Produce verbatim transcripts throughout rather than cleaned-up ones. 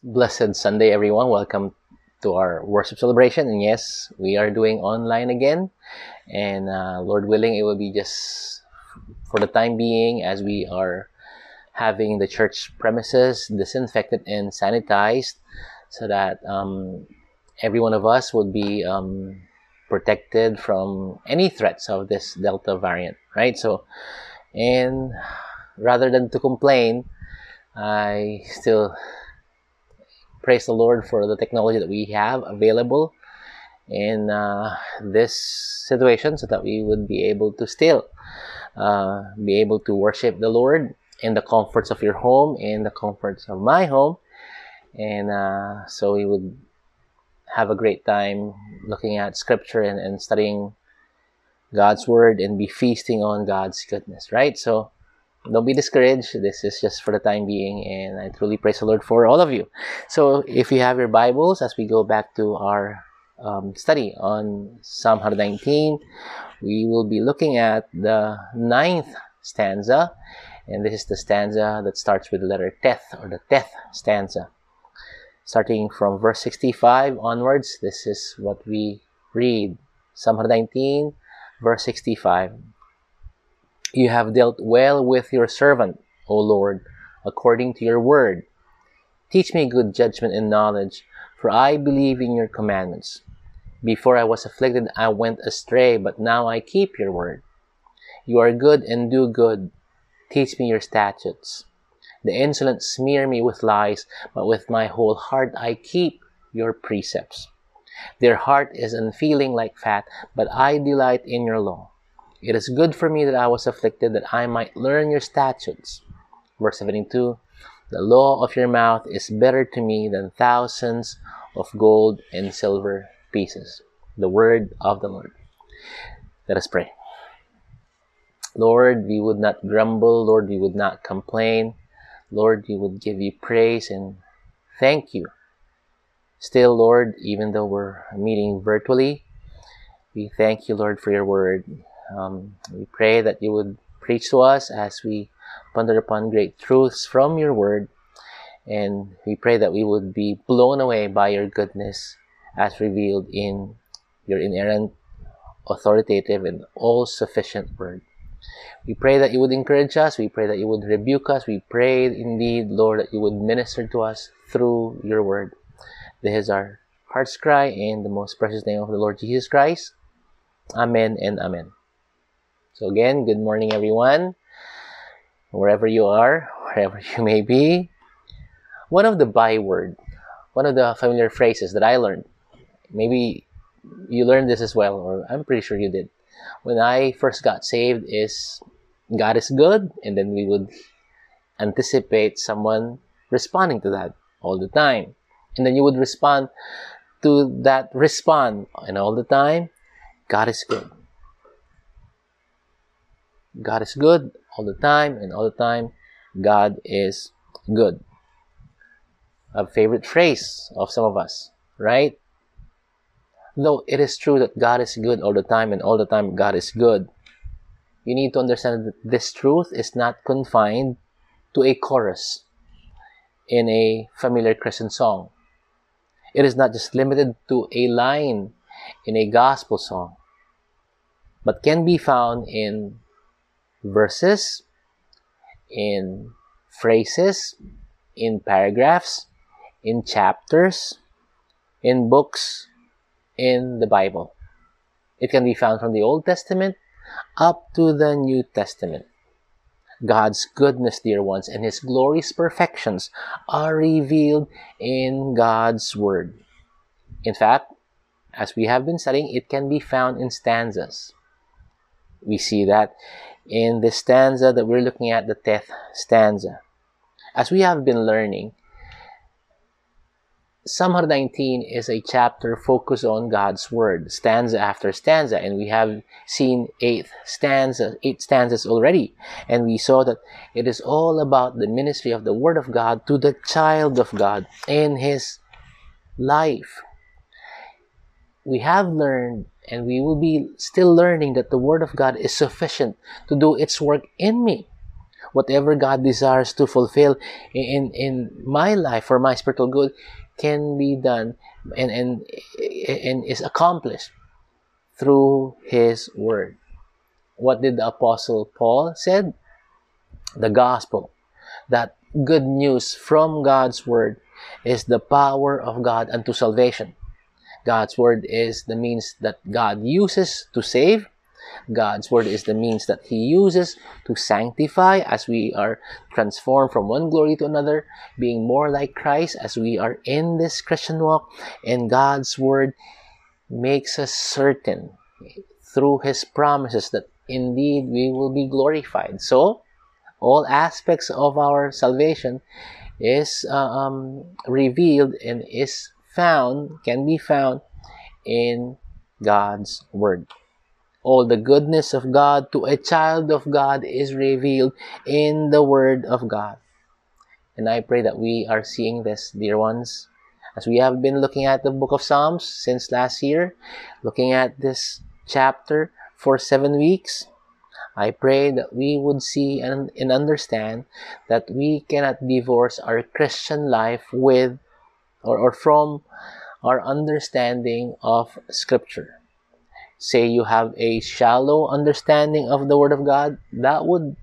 Blessed Sunday, everyone. Welcome to our worship celebration. And yes, we are doing online again. And uh, Lord willing, it will be just for the time being as we are having the church premises disinfected and sanitized so that um, every one of us would be um, protected from any threats of this Delta variant, right? So, and rather than to complain, I still praise the Lord for the technology that we have available in uh, this situation so that we would be able to still uh, be able to worship the Lord in the comforts of your home, in the comforts of my home. And uh, so we would have a great time looking at scripture and, and studying God's word and be feasting on God's goodness, right? So don't be discouraged. This is just for the time being, and I truly praise the Lord for all of you. So if you have your Bibles, as we go back to our um, study on Psalm one nineteen, we will be looking at the ninth stanza, and this is the stanza that starts with the letter Teth, or the Teth stanza. Starting from verse sixty-five onwards, this is what we read. Psalm one nineteen, verse sixty-five. You have dealt well with your servant, O Lord, according to your word. Teach me good judgment and knowledge, for I believe in your commandments. Before I was afflicted, I went astray, but now I keep your word. You are good and do good. Teach me your statutes. The insolent smear me with lies, but with my whole heart I keep your precepts. Their heart is unfeeling like fat, but I delight in your law. It is good for me that I was afflicted, that I might learn your statutes. Verse seventy-two, the law of your mouth is better to me than thousands of gold and silver pieces. The word of the Lord. Let us pray. Lord, we would not grumble. Lord, we would not complain. Lord, we would give you praise and thank you. Still, Lord, even though we're meeting virtually, we thank you, Lord, for your word. Um, we pray that you would preach to us as we ponder upon great truths from your word, and we pray that we would be blown away by your goodness as revealed in your inerrant, authoritative, and all-sufficient word. We pray that you would encourage us. We pray that you would rebuke us. We pray indeed, Lord, that you would minister to us through your word. This is our heart's cry in the most precious name of the Lord Jesus Christ. Amen and amen. So again, good morning, everyone, wherever you are, wherever you may be. One of the byword, one of the familiar phrases that I learned, maybe you learned this as well, or I'm pretty sure you did, when I first got saved, is God is good, and then we would anticipate someone responding to that all the time. And then you would respond to that respond, and all the time, God is good. God is good all the time, and all the time, God is good. A favorite phrase of some of us, right? Though it is true that God is good all the time, and all the time God is good, you need to understand that this truth is not confined to a chorus in a familiar Christian song. It is not just limited to a line in a gospel song, but can be found in verses, in phrases, in paragraphs, in chapters, in books, in the Bible. It can be found from the Old Testament up to the New Testament. God's goodness, dear ones, and His glorious perfections are revealed in God's Word. In fact, as we have been studying, it can be found in stanzas. We see that in the stanza that we're looking at, the tenth stanza. As we have been learning, Psalm one nineteen is a chapter focused on God's Word, stanza after stanza, and we have seen eight stanzas, eight stanzas already, and we saw that it is all about the ministry of the Word of God to the child of God in his life. We have learned, and we will be still learning, that the Word of God is sufficient to do its work in me. whatever God desires to fulfill in, in my life for my spiritual good can be done and, and, and is accomplished through His Word. What did the Apostle Paul said? The gospel, that good news from God's Word, is the power of God unto salvation. God's Word is the means that God uses to save. God's Word is the means that He uses to sanctify as we are transformed from one glory to another, being more like Christ as we are in this Christian walk. And God's Word makes us certain through His promises that indeed we will be glorified. So, all aspects of our salvation is uh, um, revealed and is found, can be found in God's Word. All the goodness of God to a child of God is revealed in the Word of God. And I pray that we are seeing this, dear ones, as we have been looking at the book of Psalms since last year, looking at this chapter for seven weeks. I pray that we would see and, and understand that we cannot divorce our Christian life with or, or from our understanding of Scripture. Say you have a shallow understanding of the Word of God, that would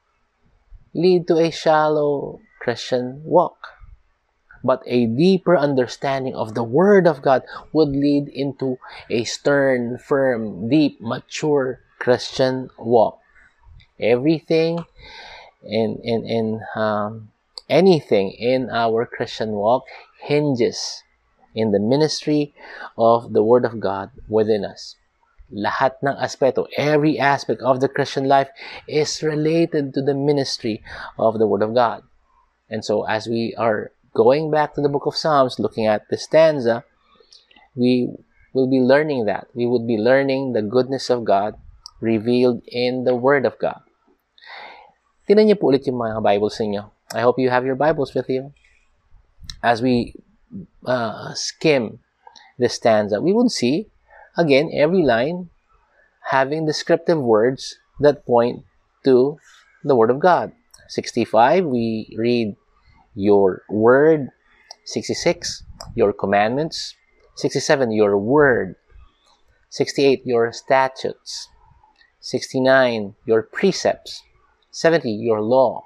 lead to a shallow Christian walk. But a deeper understanding of the Word of God would lead into a stern, firm, deep, mature Christian walk. Everything and, and, and um, anything in our Christian walk hinges in the ministry of the Word of God within us. Lahat ng aspeto, every aspect of the Christian life is related to the ministry of the Word of God. And so as we are going back to the book of Psalms, looking at the stanza, we will be learning that. We would be learning the goodness of God revealed in the Word of God. Tingnan niyo po ulit yung mga Bibles niyo. I hope you have your Bibles with you. As we uh, skim this stanza, we would see, again, every line having descriptive words that point to the Word of God. sixty-five, we read, your word. sixty-six, your commandments. sixty-seven, your word. sixty-eight, your statutes. sixty-nine, your precepts. seventy, your law.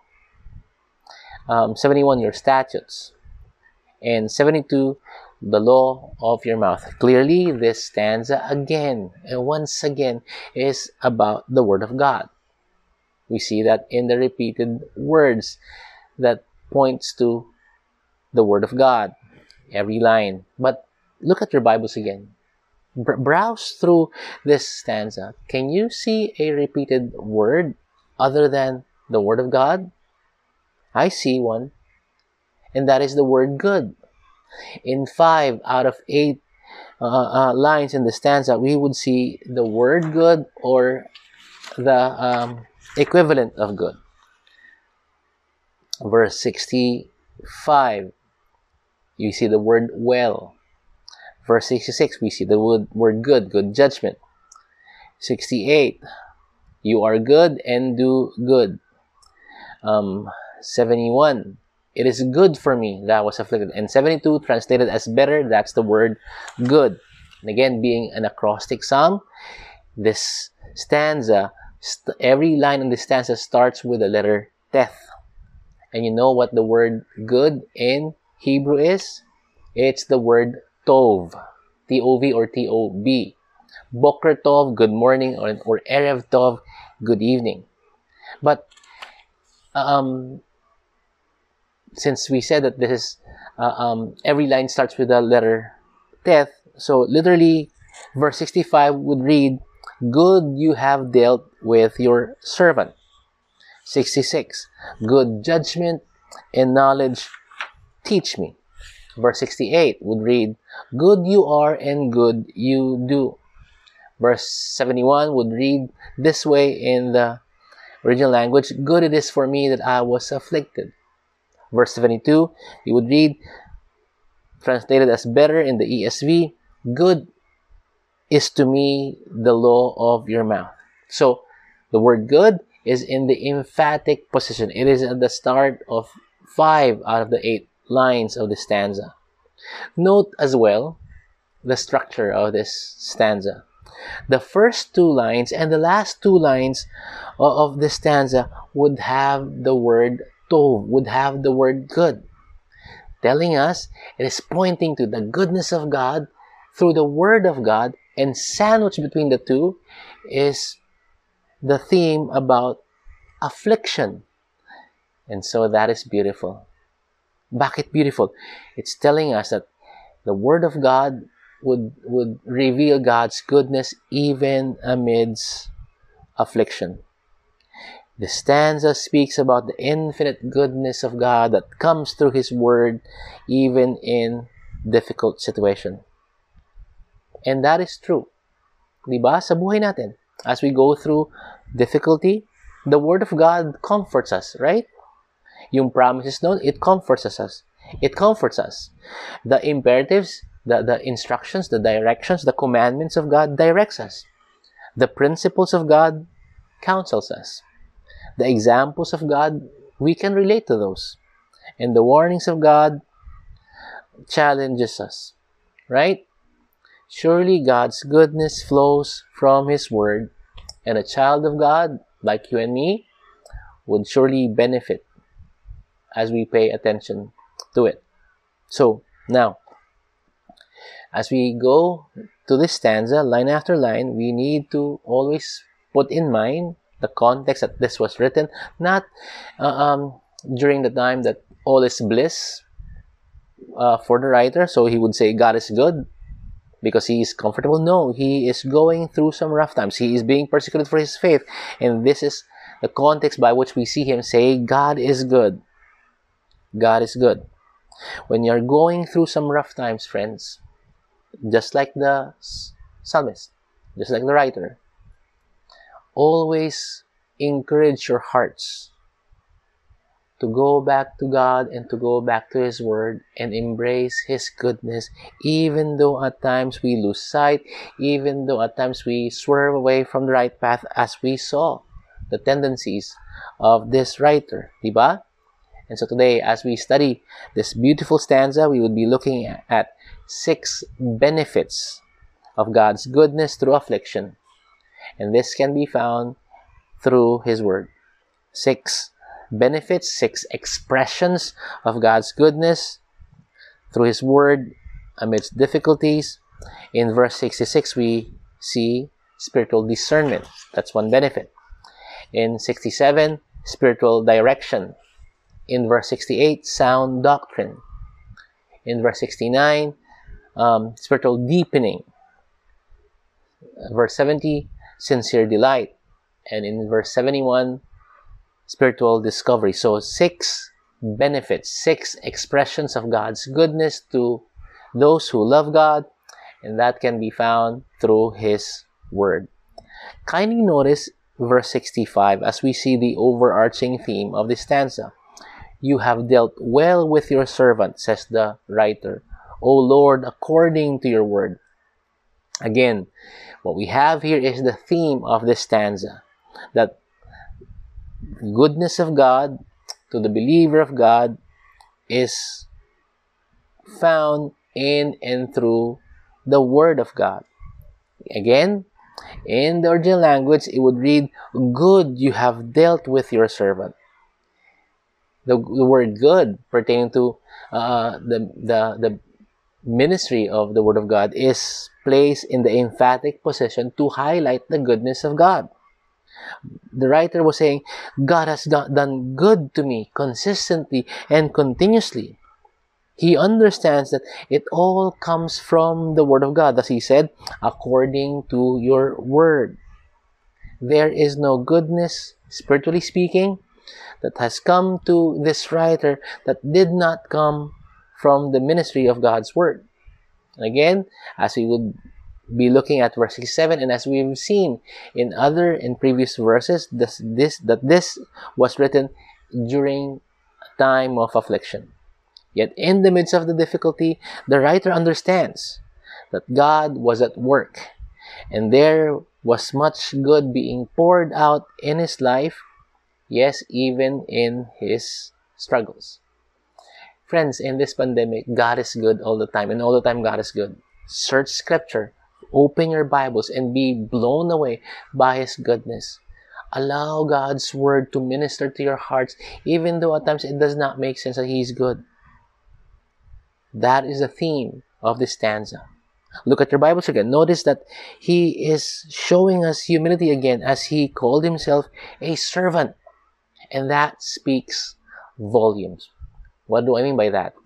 Um, seventy-one, your statutes. And seventy-two, the law of your mouth. Clearly, this stanza again and once again is about the Word of God. We see that in the repeated words that points to the Word of God, every line. But look at your Bibles again. Br- browse through this stanza. Can you see a repeated word other than the Word of God? I see one, and that is the word good. In five out of eight uh, uh, lines in the stanza, we would see the word good or the um, equivalent of good. Verse sixty-five, you see the word well. Verse sixty-six, we see the word, word good, good judgment. sixty-eight, you are good and do good. Um, seventy-one, it is good for me that I was afflicted. And seventy-two, translated as better, that's the word good. And again, being an acrostic psalm, this stanza, st- every line in this stanza starts with the letter teth. And you know what the word good in Hebrew is? It's the word tov. T O V or T O B. Boker tov, good morning, or, or erev tov, good evening. But um, since we said that this is, uh, um, every line starts with the letter teth, so literally, verse sixty-five would read, good you have dealt with your servant. sixty-six, good judgment and knowledge teach me. Verse sixty-eight would read, good you are and good you do. Verse seventy-one would read this way in the original language, good it is for me that I was afflicted. Verse seventy-two, you would read, translated as better in the E S V, good is to me the law of your mouth. So, the word good is in the emphatic position. It is at the start of five out of the eight lines of the stanza. Note as well the structure of this stanza. The first two lines and the last two lines of the stanza would have the word tov, would have the word good, telling us it is pointing to the goodness of God through the word of God, and sandwiched between the two is the theme about affliction. And so that is beautiful. Bakit beautiful? It's telling us that the word of God would, would reveal God's goodness even amidst affliction. The stanza speaks about the infinite goodness of God that comes through His word even in difficult situation. And that is true. Diba? Sa buhay natin, as we go through difficulty, the word of God comforts us, right? Yung promises noon, it comforts us. It comforts us. The imperatives, the, the instructions, the directions, the commandments of God directs us. The principles of God counsels us. The examples of God, we can relate to those. And the warnings of God challenges us, right? Surely God's goodness flows from His word, and a child of God, like you and me, would surely benefit as we pay attention to it. So, now, as we go to this stanza, line after line, we need to always put in mind the context that this was written, not uh, um, during the time that all is bliss uh, for the writer, so he would say God is good because he is comfortable. No, he is going through some rough times. He is being persecuted for his faith, and this is the context by which we see him say, God is good. God is good. When you're going through some rough times, friends, just like the psalmist, just like the writer, always encourage your hearts to go back to God and to go back to His Word and embrace His goodness, even though at times we lose sight, even though at times we swerve away from the right path, as we saw the tendencies of this writer, diba? And so today, as we study this beautiful stanza, we would be looking at six benefits of God's goodness through affliction. And this can be found through His Word. Six benefits, six expressions of God's goodness through His Word amidst difficulties. In verse sixty-six, we see spiritual discernment. That's one benefit. In sixty-seven, spiritual direction. In verse sixty-eight, sound doctrine. In verse sixty-nine, um, spiritual deepening. Verse seventy, sincere delight. And in verse seventy-one, spiritual discovery. So six benefits, six expressions of God's goodness to those who love God, and that can be found through His Word. Kindly notice verse sixty-five as we see the overarching theme of this stanza. You have dealt well with your servant, says the writer, O Lord, according to your word. Again, what we have here is the theme of this stanza, that the goodness of God to the believer of God is found in and through the Word of God. Again, in the original language, it would read, good you have dealt with your servant. The, the word good pertaining to uh, the, the, the ministry of the Word of God is placed in the emphatic position to highlight the goodness of God. The writer was saying, God has done good to me consistently and continuously. He understands that it all comes from the Word of God. As he said, according to your word. There is no goodness, spiritually speaking, that has come to this writer that did not come from the ministry of God's Word. Again, as we would be looking at verse sixty-seven, and as we've seen in other and previous verses, this, this that this was written during a time of affliction. Yet in the midst of the difficulty, the writer understands that God was at work, and there was much good being poured out in his life Yes, even in his struggles. Friends, in this pandemic, God is good all the time, and all the time God is good. Search Scripture, open your Bibles, and be blown away by His goodness. Allow God's Word to minister to your hearts, even though at times it does not make sense that He is good. That is the theme of this stanza. Look at your Bibles again. Notice that he is showing us humility again as he called himself a servant. And that speaks volumes. What do I mean by that?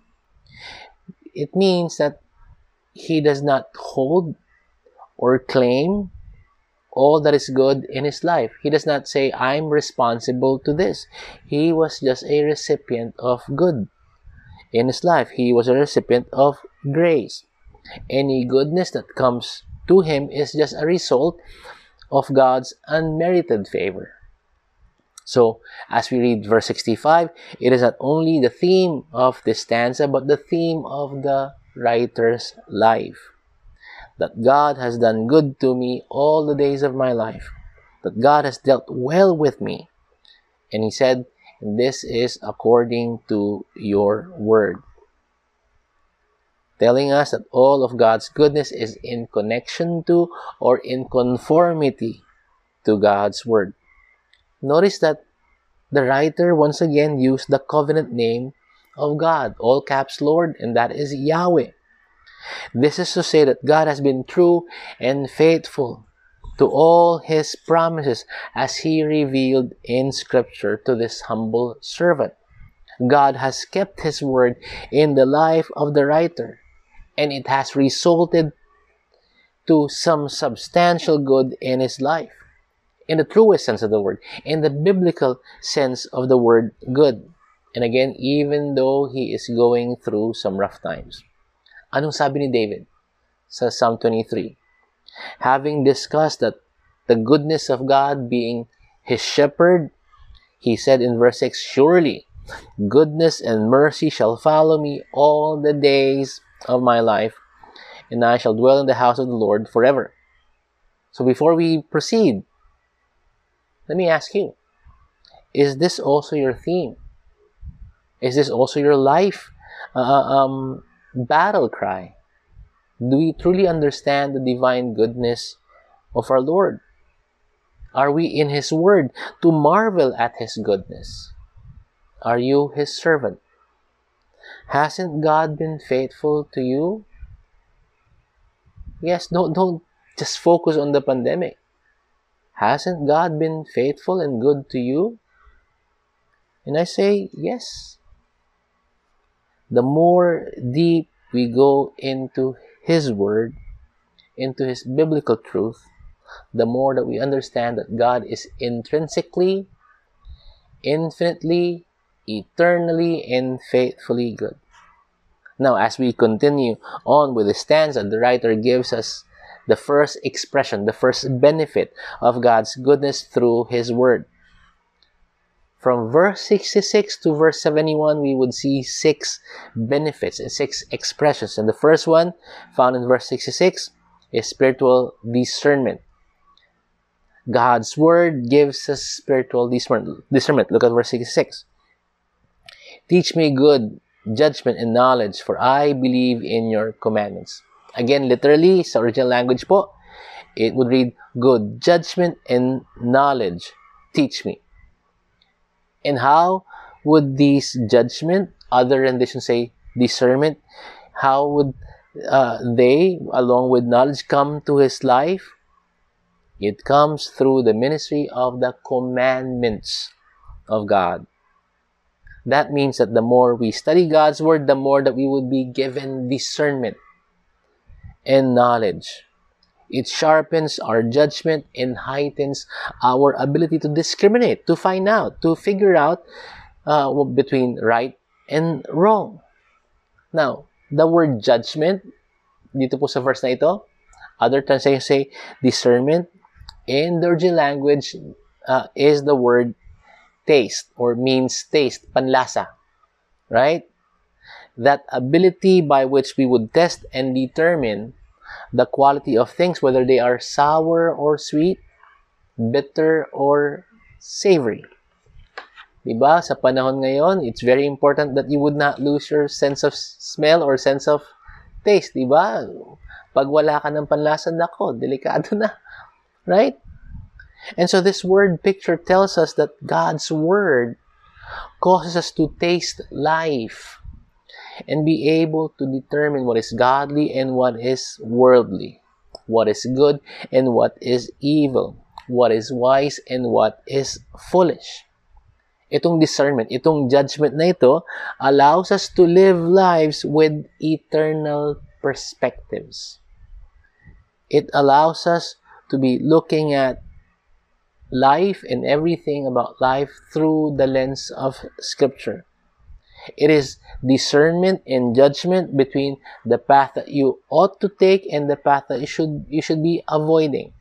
It means that he does not hold or claim all that is good in his life. He does not say, I'm responsible to this. He was just a recipient of good in his life. He was a recipient of grace. Any goodness that comes to him is just a result of God's unmerited favor. So, as we read verse sixty-five, it is not only the theme of this stanza, but the theme of the writer's life. That God has done good to me all the days of my life. That God has dealt well with me. And he said, this is according to your word. Telling us that all of God's goodness is in connection to or in conformity to God's word. Notice that the writer once again used the covenant name of God, all caps Lord, and that is Yahweh. This is to say that God has been true and faithful to all His promises as He revealed in Scripture to this humble servant. God has kept His word in the life of the writer, and it has resulted to some substantial good in his life. In the truest sense of the word, in the biblical sense of the word good. And again, even though he is going through some rough times. Anong sabi ni David sa Psalm twenty-three? Having discussed that the goodness of God being his shepherd, he said in verse six, surely goodness and mercy shall follow me all the days of my life, and I shall dwell in the house of the Lord forever. So before we proceed, let me ask you, is this also your theme? Is this also your life uh, um, battle cry? Do we truly understand the divine goodness of our Lord? Are we in His word to marvel at His goodness? Are you His servant? Hasn't God been faithful to you? Yes, don't, don't just focus on the pandemic. Hasn't God been faithful and good to you? And I say, yes. The more deep we go into His Word, into His biblical truth, the more that we understand that God is intrinsically, infinitely, eternally, and faithfully good. Now, as we continue on with the stanza, the writer gives us the first expression, the first benefit of God's goodness through His Word. From verse sixty-six to verse seventy-one, we would see six benefits and six expressions. And the first one, found in verse sixty-six, is spiritual discernment. God's Word gives us spiritual discernment. Look at verse sixty-six. Teach me good judgment and knowledge, for I believe in your commandments. Again, literally, sa original language po, it would read, good judgment and knowledge, teach me. And how would these judgment, other renditions say discernment, how would uh, they, along with knowledge, come to his life? It comes through the ministry of the commandments of God. That means that the more we study God's Word, the more that we would be given discernment and knowledge. It sharpens our judgment and heightens our ability to discriminate, to find out, to figure out uh, between right and wrong. Now, the word judgment, dito po sa verse na ito, other translations say discernment. In the original language uh, is the word taste, or means taste, panlasa, right? That ability by which we would test and determine the quality of things, whether they are sour or sweet, bitter or savory. Diba? Sa panahon ngayon, it's very important that you would not lose your sense of smell or sense of taste. Diba? Pag wala ka ng panlasa, nako, delikado na. Right? And so this word picture tells us that God's word causes us to taste life and be able to determine what is godly and what is worldly, what is good and what is evil, what is wise and what is foolish. Itong discernment, itong judgment na ito allows us to live lives with eternal perspectives. It allows us to be looking at life and everything about life through the lens of Scripture. It is discernment and judgment between the path that you ought to take and the path that you should you should be avoiding.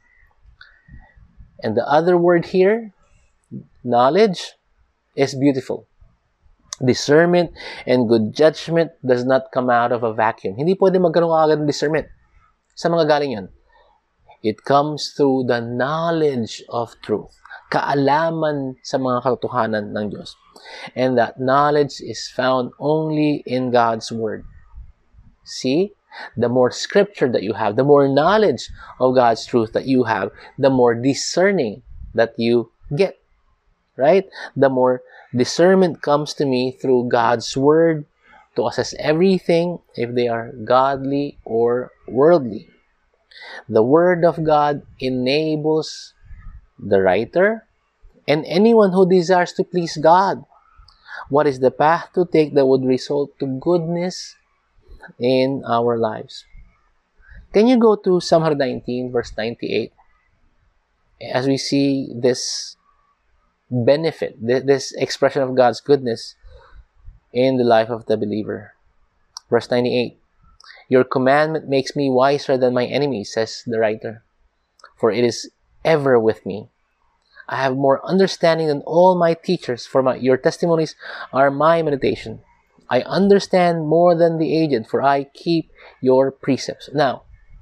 And the other word here, knowledge, is beautiful. Discernment and good judgment does not come out of a vacuum. Hindi pwede magkaroon ka agad ng discernment. Sa mga galing yan? It comes through the knowledge of truth. Kaalaman sa mga katotohanan ng Diyos. And that knowledge is found only in God's Word. See? The more scripture that you have, the more knowledge of God's truth that you have, the more discerning that you get. Right? The more discernment comes to me through God's Word to assess everything if they are godly or worldly. The Word of God enables the writer and anyone who desires to please God. What is the path to take that would result to goodness in our lives? Can you go to Psalm one nineteen, verse ninety-eight? As we see this benefit, this expression of God's goodness in the life of the believer. Verse ninety-eight. Your commandment makes me wiser than my enemies, says the writer, for it is ever with me. I have more understanding than all my teachers, for my, your testimonies are my meditation. I understand more than the aged, for I keep your precepts. Now,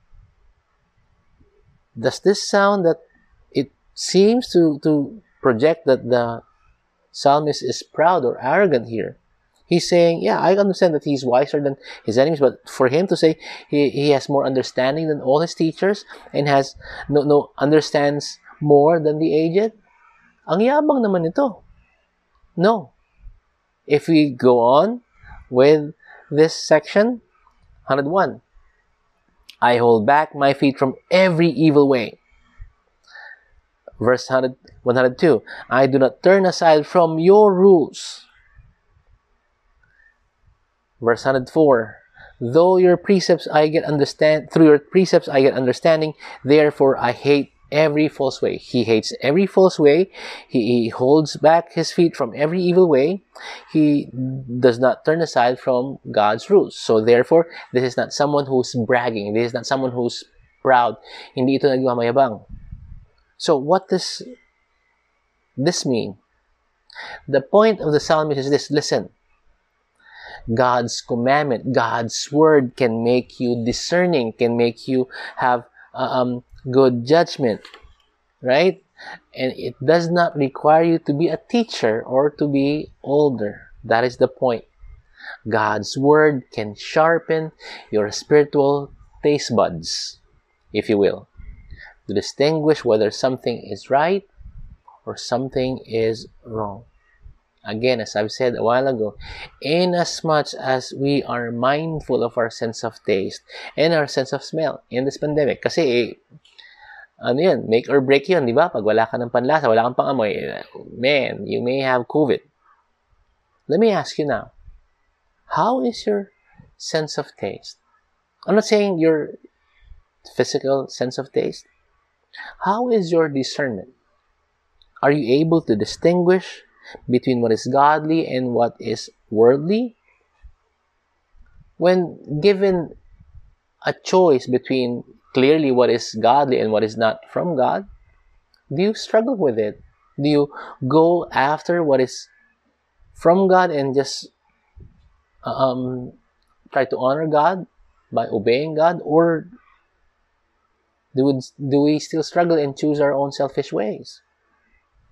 does this sound that it seems to, to project that the psalmist is proud or arrogant here? He's saying, yeah, I understand that he's wiser than his enemies, but for him to say he, he has more understanding than all his teachers and has no, no understands more than the aged, ang yabang naman ito. No. If we go on with this section, one oh one, I hold back my feet from every evil way. Verse one oh two, I do not turn aside from your rules. Verse one oh four, though your precepts I get understand through your precepts I get understanding, therefore I hate every false way. He hates every false way. He, he holds back his feet from every evil way. He does not turn aside from God's rules. So therefore, this is not someone who's bragging. This is not someone who's proud. Hindi ito nagmamayabang. So what does this mean? The point of the psalmist is this. Listen. God's commandment, God's word can make you discerning, can make you have um, good judgment, right? And it does not require you to be a teacher or to be older. That is the point. God's word can sharpen your spiritual taste buds, if you will, to distinguish whether something is right or something is wrong. Again, as I've said a while ago, inasmuch as we are mindful of our sense of taste and our sense of smell in this pandemic. Kasi, eh, ano yun, make or break yun, di ba? Pag wala ka ng panlasa, wala kang pangamoy, man, you may have COVID. Let me ask you now, how is your sense of taste? I'm not saying your physical sense of taste. How is your discernment? Are you able to distinguish between what is godly and what is worldly? When given a choice between clearly what is godly and what is not from God, do you struggle with it? Do you go after what is from God and just um, try to honor God by obeying God? Or do we, do we still struggle and choose our own selfish ways?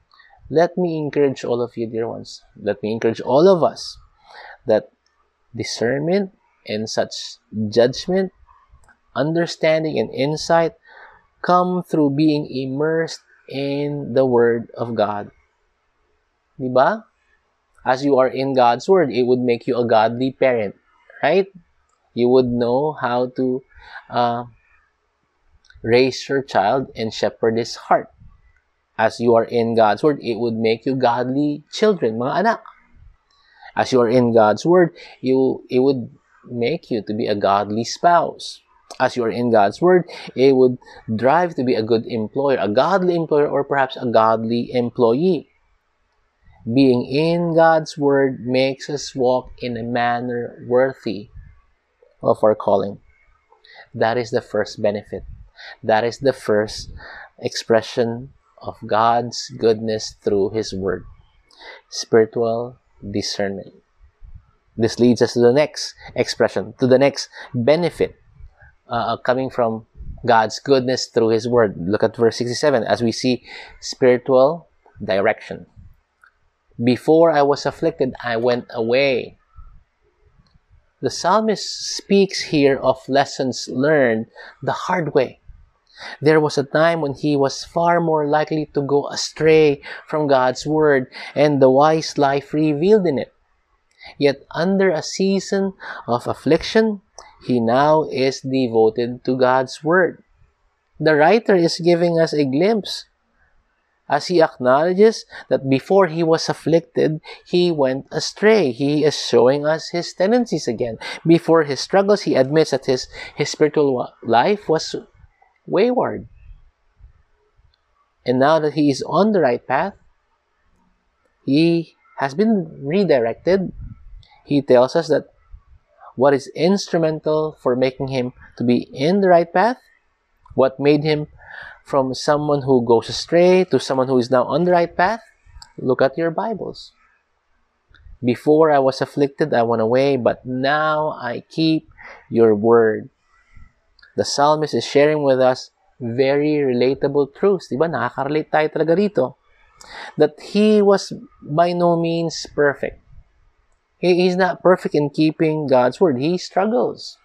Let me encourage all of you, dear ones. Let me encourage all of us that discernment and such judgment, understanding, and insight come through being immersed in the Word of God. Diba? As you are in God's Word, it would make you a godly parent, right? You would know how to uh, raise your child and shepherd his heart. As you are in God's Word, it would make you godly children, mga anak. As you are in God's Word, you it would make you to be a godly spouse. As you are in God's Word, it would drive to be a good employer, a godly employer, or perhaps a godly employee. Being in God's Word makes us walk in a manner worthy of our calling. That is the first benefit. That is the first expression of God's goodness through His Word. Spiritual discernment. This leads us to the next expression, to the next benefit uh, coming from God's goodness through His Word. Look at verse sixty-seven as we see spiritual direction. Before I was afflicted, I went away. The psalmist speaks here of lessons learned the hard way. There was a time when he was far more likely to go astray from God's Word and the wise life revealed in it. Yet under a season of affliction, he now is devoted to God's Word. The writer is giving us a glimpse as he acknowledges that before he was afflicted, he went astray. He is showing us his tendencies again. Before his struggles, he admits that his, his spiritual life was wayward. And now that he is on the right path, he has been redirected. He tells us that what is instrumental for making him to be in the right path, what made him from someone who goes astray to someone who is now on the right path, look at your Bibles. Before I was afflicted, I went away, but now I keep your word. The psalmist is sharing with us very relatable truths. Diba? Nakaka-relate tayo talaga rito. That he was by no means perfect. He is not perfect in keeping God's word. He struggles.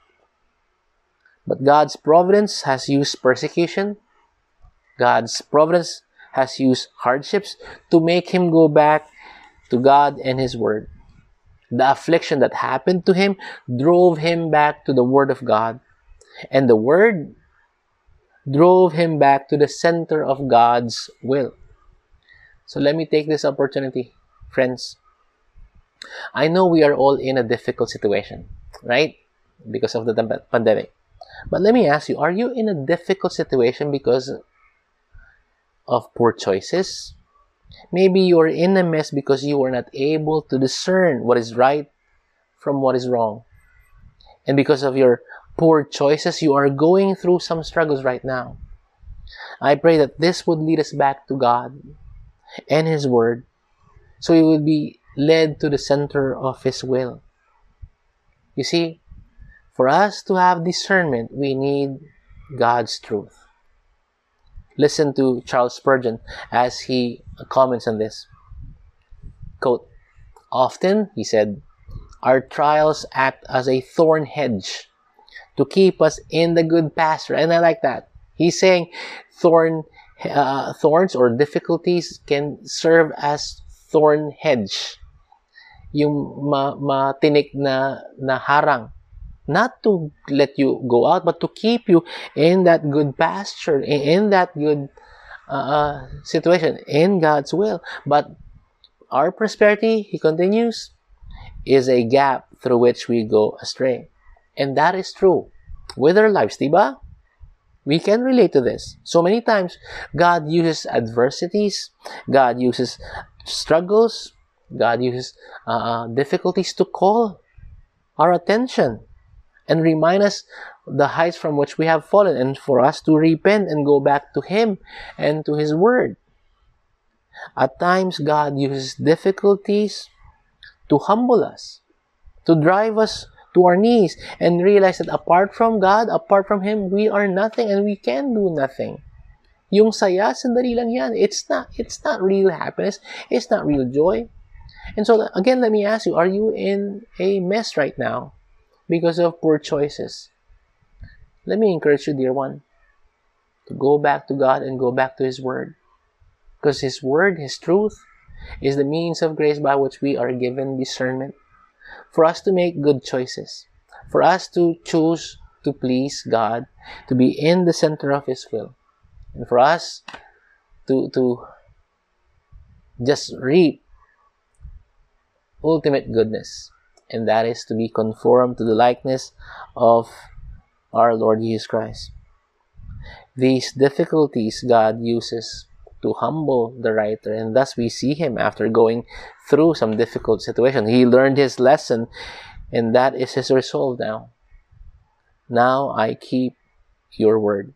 But God's providence has used persecution. God's providence has used hardships to make him go back to God and His Word. The affliction that happened to him drove him back to the Word of God. And the Word drove him back to the center of God's will. So let me take this opportunity, friends. I know we are all in a difficult situation, right? Because of the pandemic. But let me ask you, are you in a difficult situation because of poor choices? Maybe you are in a mess because you are not able to discern what is right from what is wrong. And because of your poor choices, you are going through some struggles right now. I pray that this would lead us back to God and His Word, so we would be led to the center of His will. You see, for us to have discernment, we need God's truth. Listen to Charles Spurgeon as he comments on this. Quote, often, he said, our trials act as a thorn hedge to keep us in the good pasture. And I like that. He's saying thorn, uh, thorns or difficulties can serve as thorn hedge. Yung ma matinik na, na harang. Not to let you go out, but to keep you in that good pasture, in that good uh, situation, in God's will. But our prosperity, he continues, is a gap through which we go astray. And that is true with our lives, diba? We can relate to this. So many times, God uses adversities, God uses struggles, God uses uh, difficulties to call our attention and remind us the heights from which we have fallen, and for us to repent and go back to Him and to His Word. At times, God uses difficulties to humble us, to drive us to our knees, and realize that apart from God, apart from Him, we are nothing and we can do nothing. Yung saya, sandali lang yan. It's not, it's not real happiness. It's not real joy. And so, again, let me ask you, are you in a mess right now because of poor choices? Let me encourage you, dear one, to go back to God and go back to His Word. Because His Word, His truth, is the means of grace by which we are given discernment for us to make good choices, for us to choose to please God, to be in the center of His will, and for us to, to just reap ultimate goodness, and that is to be conformed to the likeness of our Lord Jesus Christ. These difficulties God uses to humble the writer, and thus we see him after going through some difficult situation. He learned his lesson, and that is his resolve now. Now I keep your word.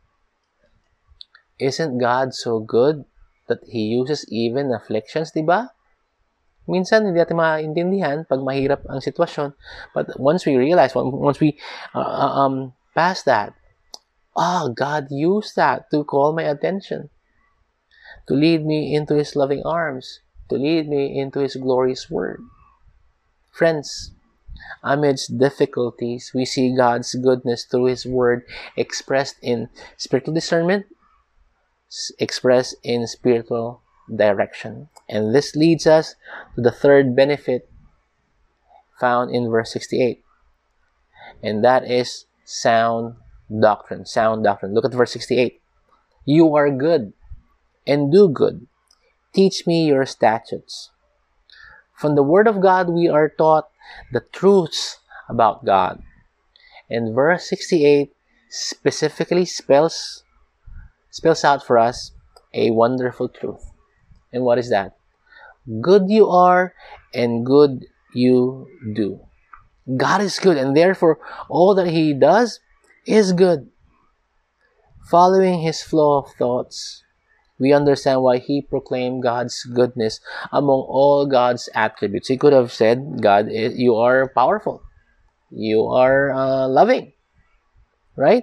Isn't God so good that He uses even afflictions, diba? Minsan, hindi natin maintindihan pag mahirap ang sitwasyon. But once we realize, once we uh, um, pass that, oh, God used that to call my attention, to lead me into His loving arms, to lead me into His glorious word. Friends, amidst difficulties, we see God's goodness through His word expressed in spiritual discernment, expressed in spiritual direction. And this leads us to the third benefit found in verse sixty-eight. And that is sound doctrine. Sound doctrine. Look at verse sixty-eight. You are good and do good. Teach me your statutes. From the Word of God, we are taught the truths about God. And verse sixty-eight specifically spells, spells out for us a wonderful truth. And what is that? Good you are and good you do. God is good, and therefore all that He does is good. Following His flow of thoughts, we understand why He proclaimed God's goodness among all God's attributes. He could have said, God, you are powerful. You are uh, loving. Right?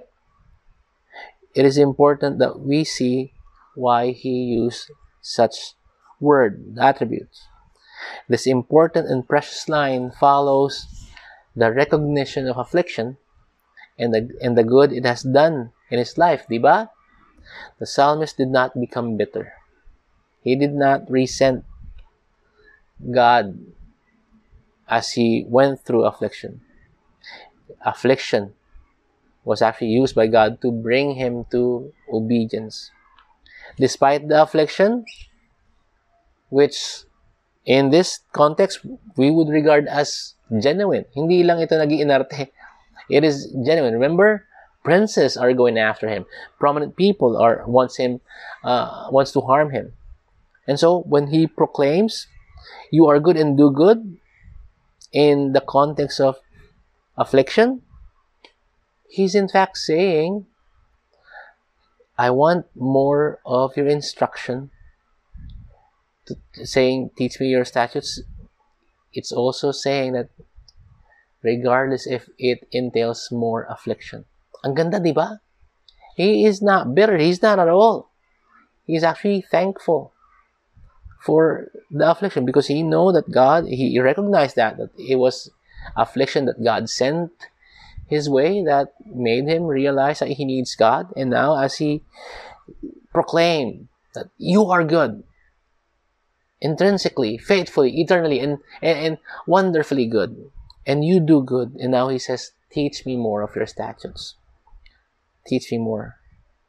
It is important that we see why He used such word, attributes. This important and precious line follows the recognition of affliction and the, and the good it has done in his life, diba? The psalmist did not become bitter. He did not resent God as he went through affliction. Affliction was actually used by God to bring him to obedience. Despite the affliction, which in this context we would regard as genuine. Hindi lang ito nag-iinarte. It is genuine. Remember, princes are going after him. Prominent people are wants him, uh, wants to harm him. And so when he proclaims, "You are good and do good," in the context of affliction, he's in fact saying, "I want more of your instruction." To, saying, "Teach me your statutes," it's also saying that regardless if it entails more affliction. Ang ganda, di ba? He is not bitter. He's not at all. He's actually thankful for the affliction because he know that God, he recognized that, that it was affliction that God sent his way that made him realize that he needs God. And now as he proclaimed that you are good, intrinsically, faithfully, eternally, and, and, and wonderfully good, and you do good, and now he says, teach me more of your statutes. Teach me more.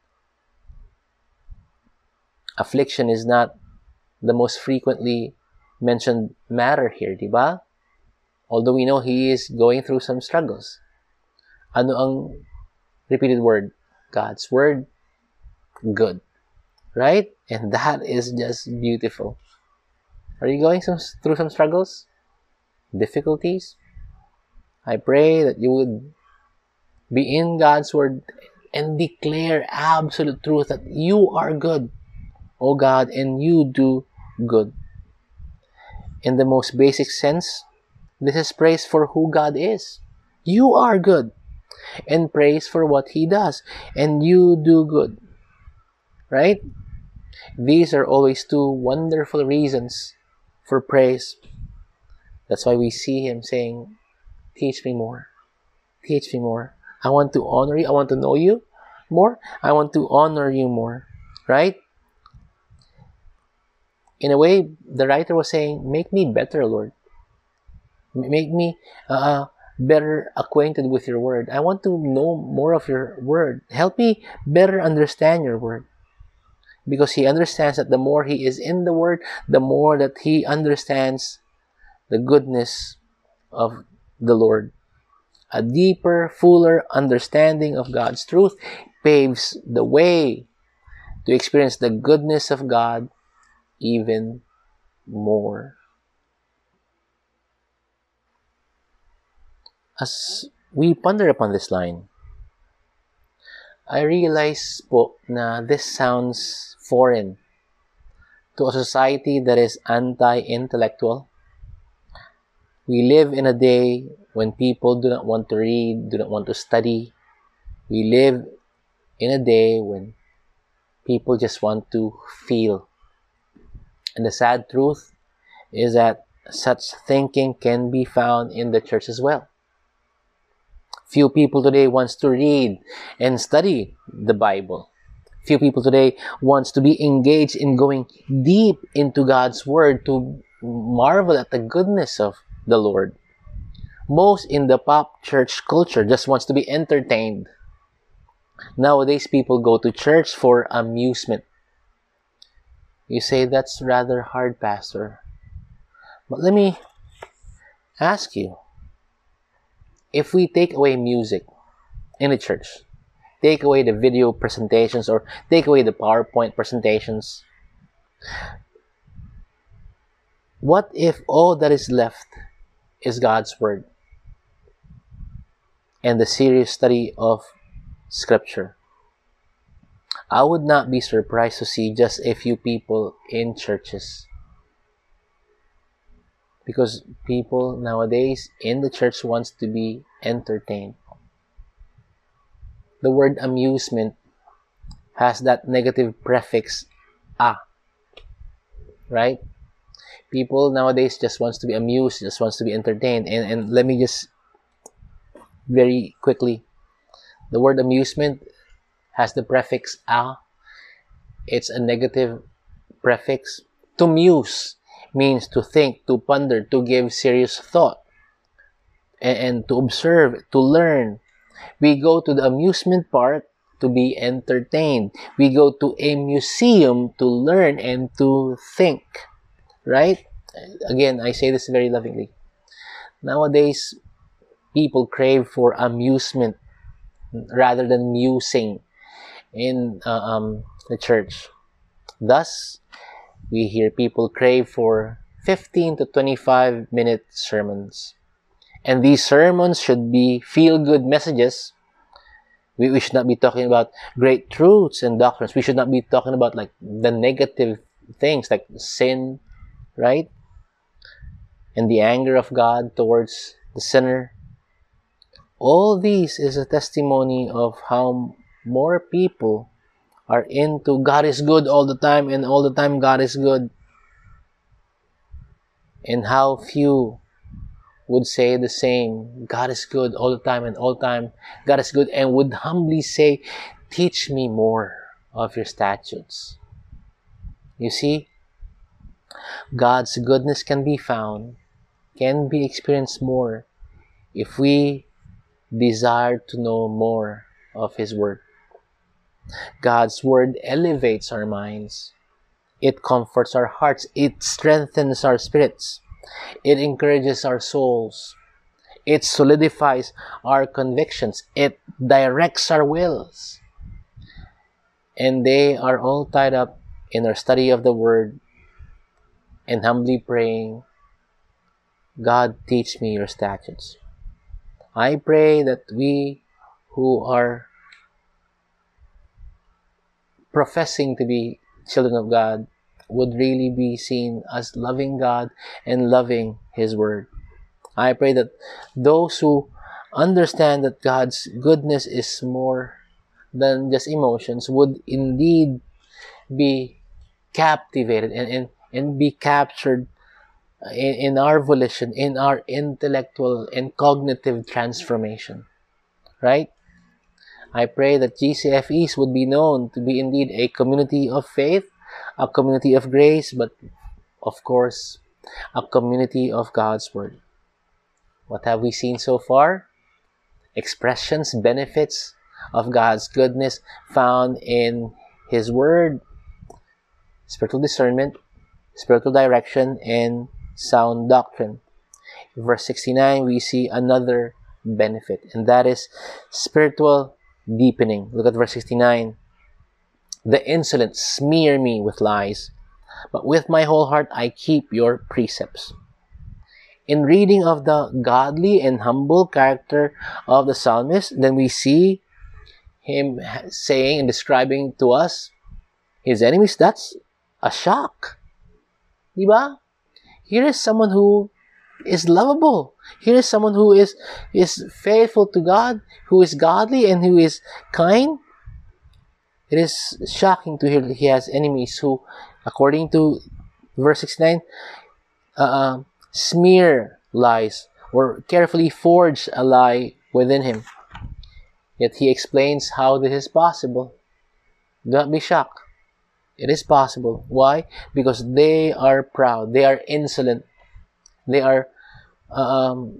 Affliction is not the most frequently mentioned matter here, diba? Although we know he is going through some struggles. Ano ang repeated word? God's word. Good. Right? And that is just beautiful. Are you going some, through some struggles? Difficulties? I pray that you would be in God's word and declare absolute truth that you are good, O God, and you do good. In the most basic sense, this is praise for who God is. You are good, and praise for what He does, and you do good. right? These are always two wonderful reasons for praise. That's why we see him saying, teach me more. Teach me more. I want to honor you. I want to know you more. I want to honor you more. Right? In a way, the writer was saying, make me better, Lord. Make me uh, better acquainted with your word. I want to know more of your word. Help me better understand your word. Because he understands that the more he is in the word, the more that he understands the goodness of the Lord. A deeper, fuller understanding of God's truth paves the way to experience the goodness of God even more. As we ponder upon this line, I realize po na this sounds foreign to a society that is anti-intellectual. We live in a day when people do not want to read, do not want to study. We live in a day when people just want to feel. And the sad truth is that such thinking can be found in the church as well. Few people today wants to read and study the Bible. Few people today wants to be engaged in going deep into God's Word to marvel at the goodness of the Lord. Most in the pop church culture just wants to be entertained. Nowadays, people go to church for amusement. You say, that's rather hard, Pastor. But let me ask you, if we take away music in the church, take away the video presentations or take away the PowerPoint presentations, what if all that is left is God's Word and the serious study of Scripture? I would not be surprised to see just a few people in churches. Because people nowadays in the church wants to be entertained. The word amusement has that negative prefix "a," right? People nowadays just wants to be amused, just wants to be entertained. And, and let me just very quickly, the word amusement has the prefix "a." It's a negative prefix. To muse means to think, to ponder, to give serious thought, and, and to observe, to learn. We go to the amusement park to be entertained. We go to a museum to learn and to think, right? Again, I say this very lovingly. Nowadays, people crave for amusement rather than musing in uh, um, the church. Thus, we hear people crave for fifteen to twenty-five minute sermons. And these sermons should be feel-good messages. We, we should not be talking about great truths and doctrines. We should not be talking about like the negative things like sin, right? And the anger of God towards the sinner. All these is a testimony of how more people are into God is good all the time and all the time God is good. And how few would say the same, God is good all the time and all the time God is good, and would humbly say, teach me more of your statutes. You see, God's goodness can be found, can be experienced more if we desire to know more of His Word. God's Word elevates our minds. It comforts our hearts. It strengthens our spirits. It encourages our souls. It solidifies our convictions. It directs our wills. And they are all tied up in our study of the Word and humbly praying, God, teach me your statutes. I pray that we who are professing to be children of God would really be seen as loving God and loving His Word. I pray that those who understand that God's goodness is more than just emotions would indeed be captivated and, and, and be captured in, in our volition, in our intellectual and cognitive transformation. Right? I pray that G C F Es would be known to be indeed a community of faith, a community of grace, but of course, a community of God's Word. What have we seen so far? Expressions, benefits of God's goodness found in His Word, spiritual discernment, spiritual direction, and sound doctrine. In verse sixty-nine, we see another benefit, and that is spiritual deepening. Look at verse sixty-nine. The insolent smear me with lies, but with my whole heart I keep your precepts. In reading of the godly and humble character of the psalmist, then we see him saying and describing to us his enemies. That's a shock. Diba? Here is someone who is lovable. Here is someone who is, is faithful to God, who is godly and who is kind. It is shocking to hear that he has enemies who, according to verse sixty-nine, uh, smear lies or carefully forge a lie within him. Yet he explains how this is possible. Do not be shocked. It is possible. Why? Because they are proud. They are insolent. They are um,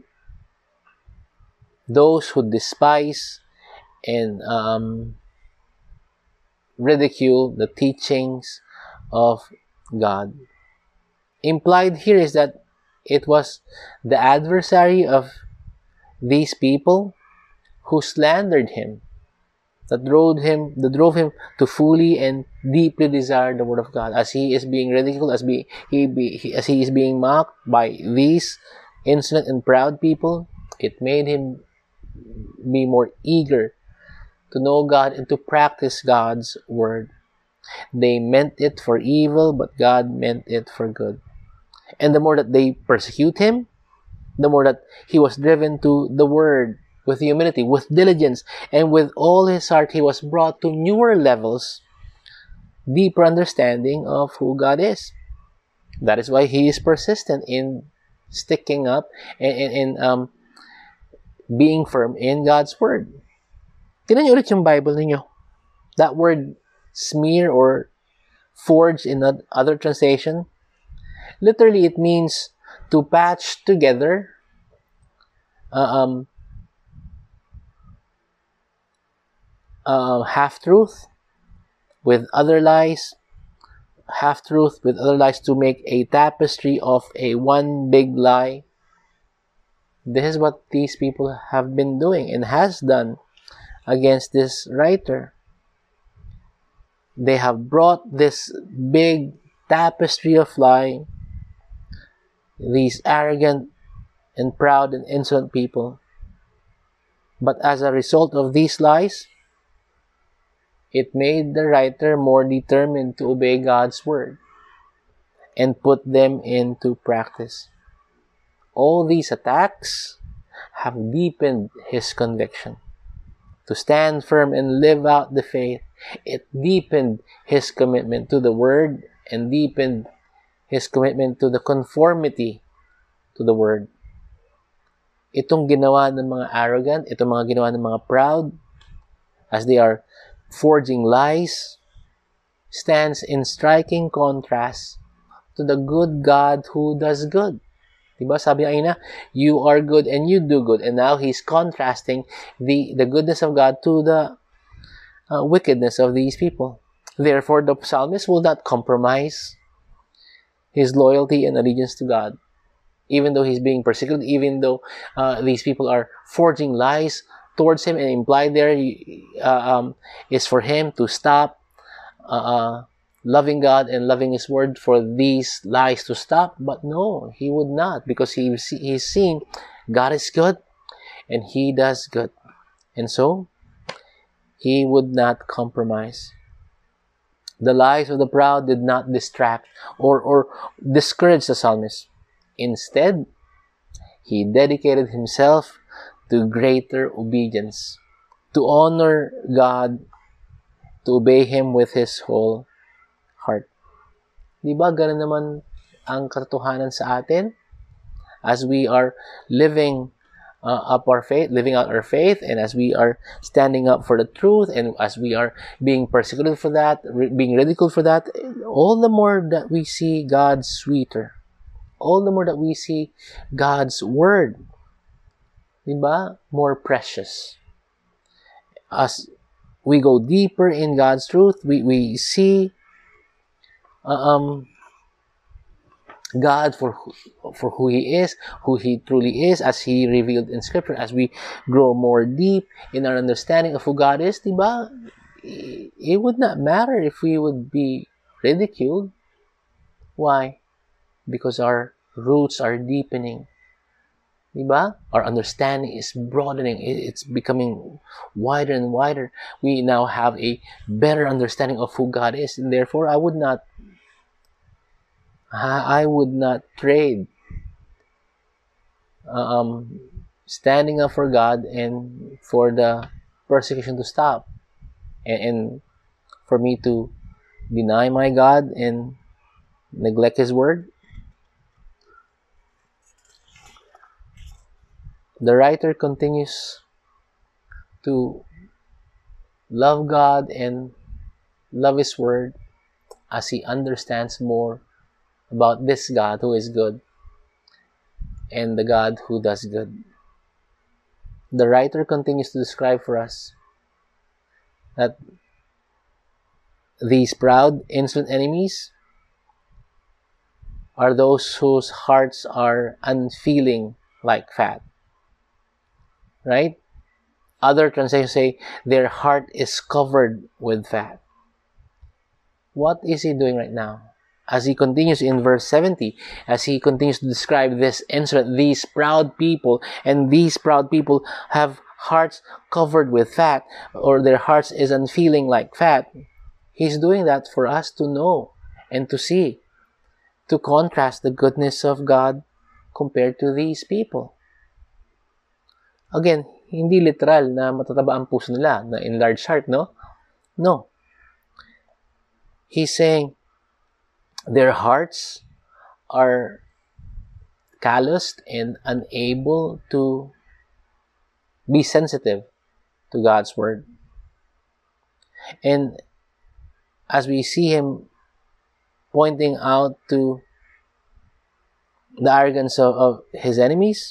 those who despise and um, ridicule the teachings of God. Implied here is that it was the adversary of these people who slandered him, that drove him, that drove him to fully and deeply desire the Word of God. As he is being ridiculed, as be, he, be, he, as he is being mocked by these insolent and proud people, it made him be more eager to know God and to practice God's Word. They meant it for evil, but God meant it for good. And the more that they persecute him, the more that he was driven to the Word with humility, with diligence, and with all his heart, he was brought to newer levels, deeper understanding of who God is. That is why he is persistent in sticking up and, and, and um, being firm in God's Word. Tingnan niyo ulit yung Bible ninyo. That word smear or forge in other translation, literally it means to patch together uh, um, uh, half-truth with other lies, half-truth with other lies, to make a tapestry of a one big lie. This is what these people have been doing and has done against this writer. They have brought this big tapestry of lie, these arrogant and proud and insolent people. But as a result of these lies, it made the writer more determined to obey God's Word and put them into practice. All these attacks have deepened his conviction to stand firm and live out the faith. It deepened his commitment to the Word and deepened his commitment to the conformity to the Word. Itong ginawa ng mga arrogant, itong mga ginawa ng mga proud, as they are forging lies, stands in striking contrast to the good God who does good. Diba? Sabi niya na, you are good and you do good. And now he's contrasting the, the goodness of God to the uh, wickedness of these people. Therefore, the psalmist will not compromise his loyalty and allegiance to God. Even though he's being persecuted, even though uh, these people are forging lies towards him, and implied there uh, um, is for him to stop uh, uh, loving God and loving His Word, for these lies to stop. But no, he would not, because he he's seen God is good and He does good, and so he would not compromise. The lies of the proud did not distract or or discourage the psalmist. Instead, he dedicated himself to greater obedience, to honor God, to obey Him with his whole Di ba ganun naman ang katotohanan sa atin? As we are living uh, up our faith, living out our faith, and as we are standing up for the truth, and as we are being persecuted for that, re- being ridiculed for that, all the more that we see God sweeter, all the more that we see God's word, diba, more precious. As we go deeper in God's truth, we, we see uh, um God for who, for who He is, who He truly is, as He revealed in Scripture. As we grow more deep in our understanding of who God is, diba, it would not matter if we would be ridiculed. Why? Because our roots are deepening. Diba? Our understanding is broadening. It's becoming wider and wider. We now have a better understanding of who God is, and therefore I would not I would not trade um, standing up for God and for the persecution to stop, and, and for me to deny my God and neglect His word. The writer continues to love God and love His word as he understands more about this God who is good and the God who does good. The writer continues to describe for us that these proud, insolent enemies are those whose hearts are unfeeling like fat. Right? Other translations say their heart is covered with fat. What is he doing right now? As he continues in verse seventy, as he continues to describe this incident, these proud people, and these proud people have hearts covered with fat, or their hearts is unfeeling like fat. He's doing that for us to know and to see, to contrast the goodness of God compared to these people. Again, hindi literal na matataba ang puso nila, na enlarged heart, no? No. He's saying their hearts are calloused and unable to be sensitive to God's word. And as we see him pointing out to the arrogance of, of his enemies,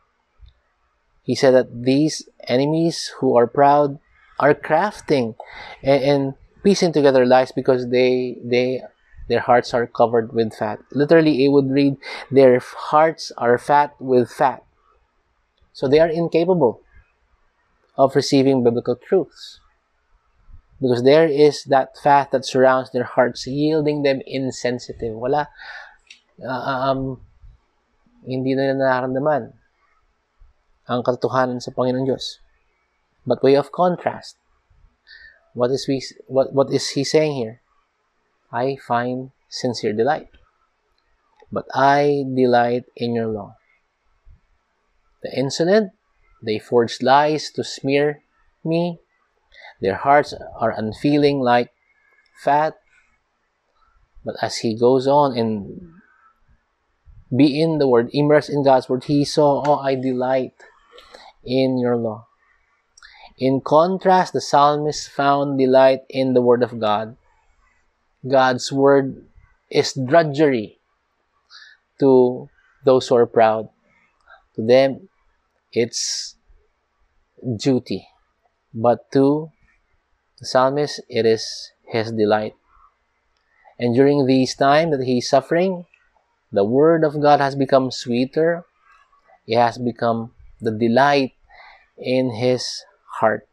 he said that these enemies who are proud are crafting and, and piecing together lies because they they their hearts are covered with fat. Literally, it would read, their hearts are fat with fat. So they are incapable of receiving biblical truths, because there is that fat that surrounds their hearts, yielding them insensitive. Wala, uh, um, hindi na nararamdaman ang katotohanan sa Panginoon Diyos. But way of contrast, what is we what what is he saying here? I find sincere delight, but I delight in your law. The insolent, they forge lies to smear me. Their hearts are unfeeling like fat. But as he goes on and be in the word, immersed in God's word, he saw, oh, I delight in your law. In contrast, the psalmist found delight in the word of God. God's word is drudgery to those who are proud. To them, it's duty. But to the psalmist, it is his delight. And during these times that he is suffering, the word of God has become sweeter. It has become the delight in his heart.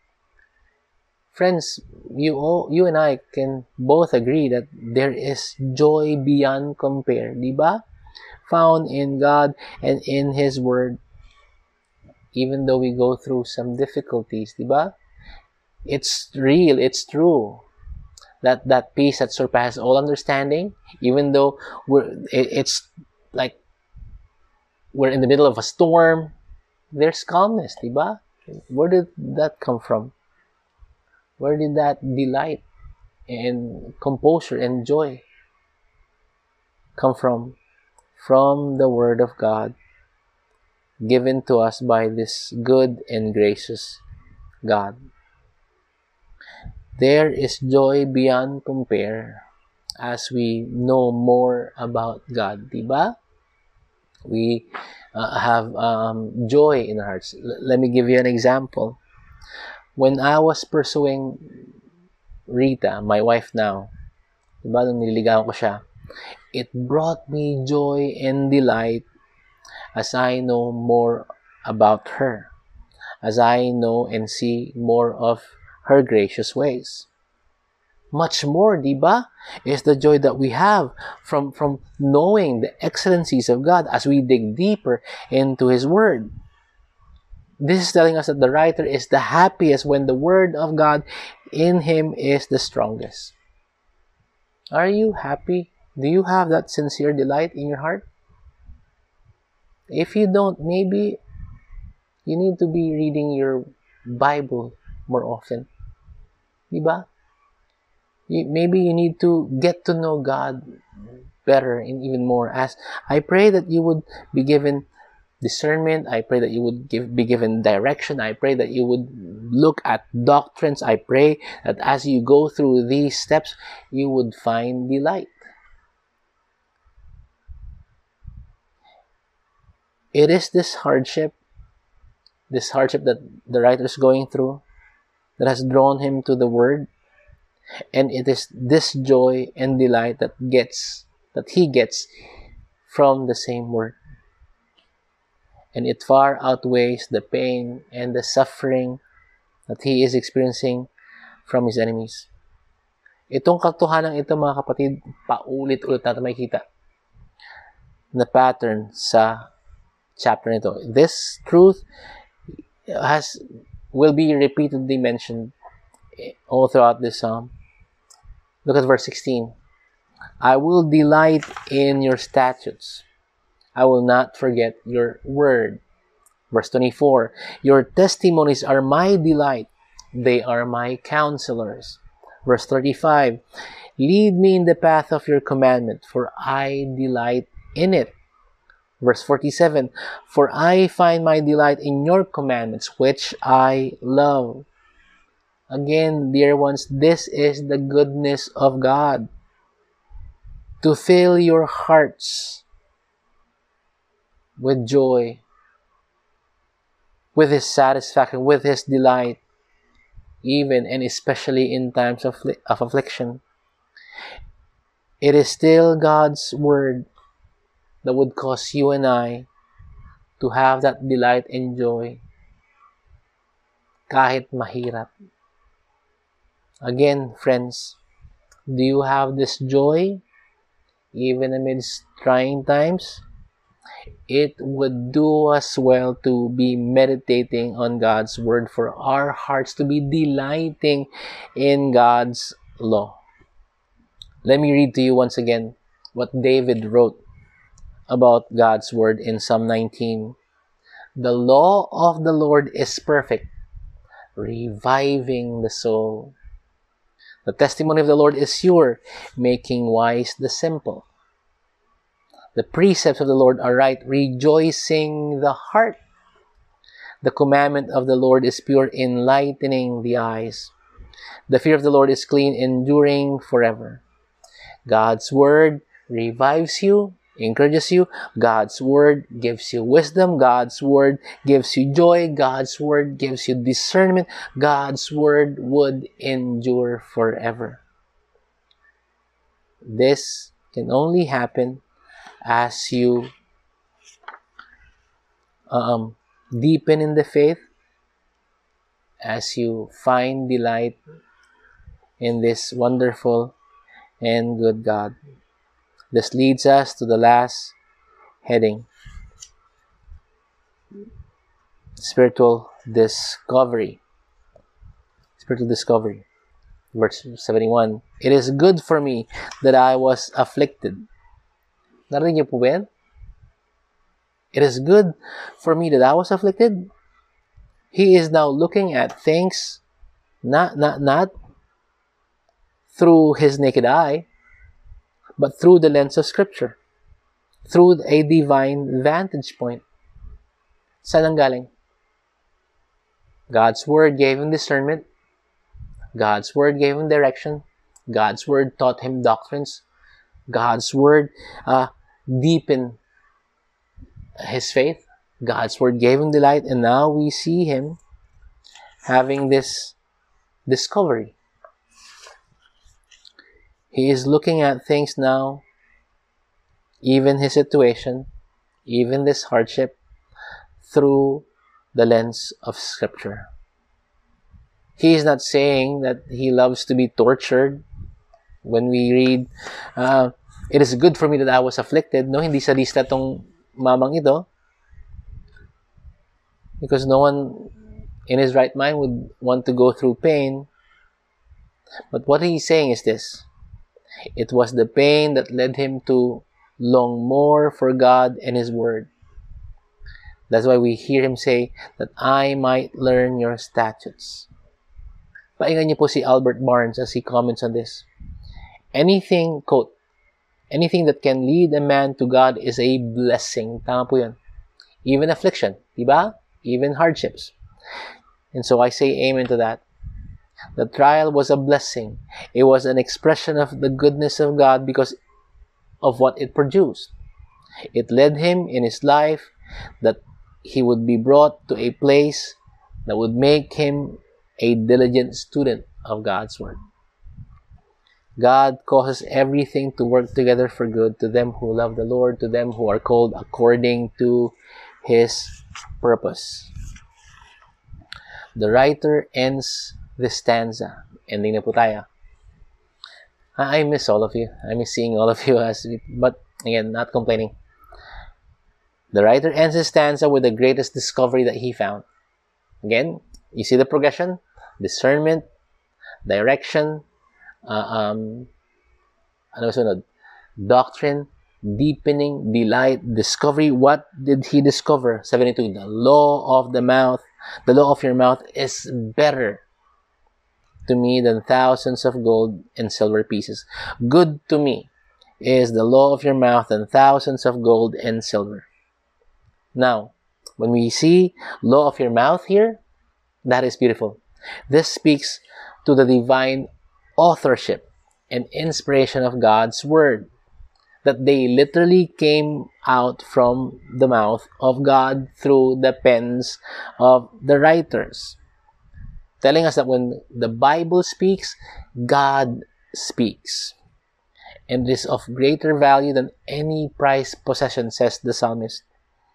Friends, you all, you and I can both agree that there is joy beyond compare, di ba? Found in God and in His Word. Even though we go through some difficulties, di ba? It's real, it's true. That that peace that surpasses all understanding, even though we're, it's like we're in the middle of a storm, there's calmness, di ba? Where did that come from? Where did that delight and composure and joy come from? From the Word of God, given to us by this good and gracious God. There is joy beyond compare as we know more about God, diba? We uh, have um, joy in our hearts. L- let me give you an example. When I was pursuing Rita, my wife now, diba, nung nililigawan ko siya, it brought me joy and delight as I know more about her, as I know and see more of her gracious ways. Much more, diba, is the joy that we have from, from knowing the excellencies of God as we dig deeper into His Word. This is telling us that the writer is the happiest when the Word of God in him is the strongest. Are you happy? Do you have that sincere delight in your heart? If you don't, maybe you need to be reading your Bible more often. Diba? You, maybe you need to get to know God better and even more. As I pray that you would be given discernment. I pray that you would give, be given direction. I pray that you would look at doctrines. I pray that as you go through these steps, you would find delight. It is this hardship, this hardship that the writer is going through, that has drawn him to the Word. And it is this joy and delight that gets, that he gets from the same Word. And it far outweighs the pain and the suffering that he is experiencing from his enemies. Itong katotohanan ito, mga kapatid, paulit-ulit natin makikita na pattern sa chapter nito. This truth has will be repeatedly mentioned all throughout this psalm. Look at verse sixteen. I will delight in your statutes. I will not forget your word. Verse twenty-four. Your testimonies are my delight. They are my counselors. Verse thirty-five. Lead me in the path of your commandment, for I delight in it. Verse forty-seven. For I find my delight in your commandments, which I love. Again, dear ones, this is the goodness of God. To fill your hearts with joy, with His satisfaction, with His delight, even and especially in times of, of affliction. It is still God's Word that would cause you and I to have that delight and joy kahit mahirap. Again, friends, do you have this joy even amidst trying times? It would do us well to be meditating on God's Word, for our hearts to be delighting in God's law. Let me read to you once again what David wrote about God's Word in Psalm nineteen. The law of the Lord is perfect, reviving the soul. The testimony of the Lord is sure, making wise the simple. The precepts of the Lord are right, rejoicing the heart. The commandment of the Lord is pure, enlightening the eyes. The fear of the Lord is clean, enduring forever. God's Word revives you, encourages you. God's Word gives you wisdom. God's Word gives you joy. God's Word gives you discernment. God's Word would endure forever. This can only happen as you um, deepen in the faith, as you find delight in this wonderful and good God. This leads us to the last heading: spiritual discovery. Spiritual discovery. Verse seventy-one. It is good for me that I was afflicted. Narinig niyo po ba yan? It is good for me that I was afflicted. He is now looking at things not, not, not through his naked eye, but through the lens of Scripture. through a divine vantage point. Saan ang galing? God's Word gave him discernment. God's Word gave him direction. God's Word taught him doctrines. God's Word uh, deepened his faith. God's Word gave him delight. And now we see him having this discovery. He is looking at things now, even his situation, even this hardship, through the lens of Scripture. He is not saying that he loves to be tortured. When we read, uh, it is good for me that I was afflicted. No, hindi sa lista tong mamang ito. Because no one in his right mind would want to go through pain. But what he's saying is this. It was the pain that led him to long more for God and His Word. That's why we hear him say that I might learn your statutes. Painggan niyo po si Albert Barnes as he comments on this. Anything, quote, anything that can lead a man to God is a blessing. Tama po yun. Even affliction, diba? Even hardships. And so I say amen to that. The trial was a blessing. It was an expression of the goodness of God because of what it produced. It led him in his life that he would be brought to a place that would make him a diligent student of God's Word. God causes everything to work together for good to them who love the Lord, to them who are called according to His purpose. The writer ends this stanza. Ending na po tayo. I miss all of you. I miss seeing all of you, as but again, not complaining. The writer ends his stanza with the greatest discovery that he found. Again, you see the progression? Discernment, direction, uh, um, ano sunod? Doctrine, deepening, delight, discovery. What did he discover? seventy-two. The law of the mouth, the law of your mouth is better to me than thousands of gold and silver pieces. Good to me is the law of your mouth than thousands of gold and silver. Now, when we see law of your mouth here, that is beautiful. This speaks to the divine authorship and inspiration of God's Word, that they literally came out from the mouth of God through the pens of the writers, telling us that when the Bible speaks, God speaks. And it is of greater value than any prized possession, says the psalmist.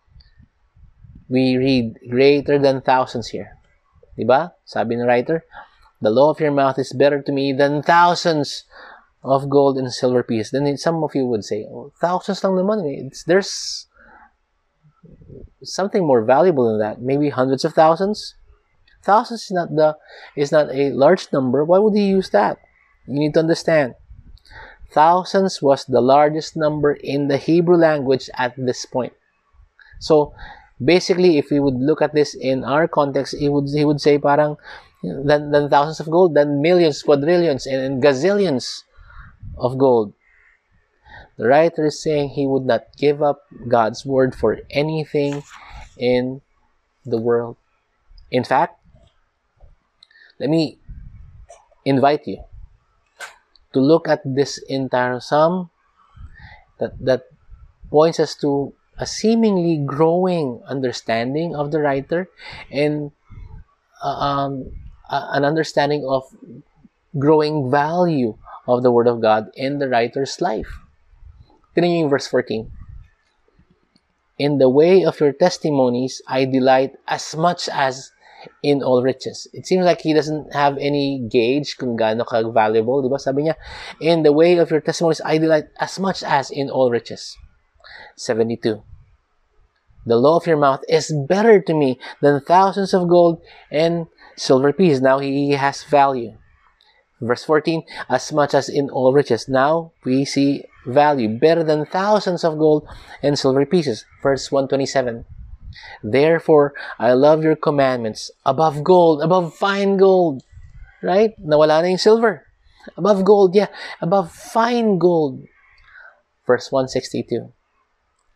We read greater than thousands here. Diba? Sabi ng writer, the law of your mouth is better to me than thousands of gold and silver pieces. Then some of you would say, oh, thousands lang naman. It's, there's something more valuable than that. Maybe hundreds of thousands. Thousands is not the is not a large number. Why would he use that? You need to understand. Thousands was the largest number in the Hebrew language at this point. So basically, if we would look at this in our context, he would he would say parang than, than thousands of gold, then millions, quadrillions, and, and gazillions of gold. The writer is saying he would not give up God's Word for anything in the world. In fact, let me invite you to look at this entire psalm that, that points us to a seemingly growing understanding of the writer and uh, um, uh, an understanding of growing value of the Word of God in the writer's life. Tignan niyo yung verse fourteen. In the way of your testimonies, I delight as much as in all riches. It seems like he doesn't have any gauge kung gaano ka-valuable. Diba? Sabi niya, in the way of your testimonies, I delight as much as in all riches. seventy-two. The law of your mouth is better to me than thousands of gold and silver pieces. Now he has value. Verse fourteen, as much as in all riches. Now we see value, better than thousands of gold and silver pieces. Verse one twenty-seven. Therefore, I love your commandments above gold, above fine gold. Right? Nawala na yung silver. Above gold, yeah. Above fine gold. Verse one sixty-two.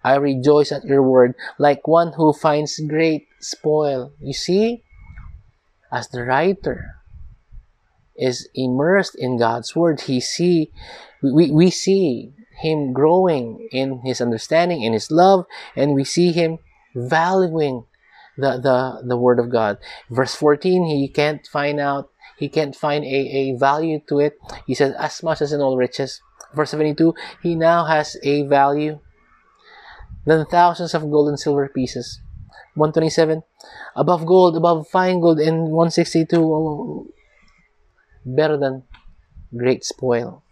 I rejoice at your word like one who finds great spoil. You see, as the writer is immersed in God's word, he see we, we see him growing in his understanding, in his love, and we see him valuing the, the, the word of God. Verse fourteen, he can't find out, he can't find a, a value to it. He says, as much as in all riches. Verse seventy-two, he now has a value than thousands of gold and silver pieces. one twenty-seven, above gold, above fine gold. And one sixty-two, oh, better than great spoil.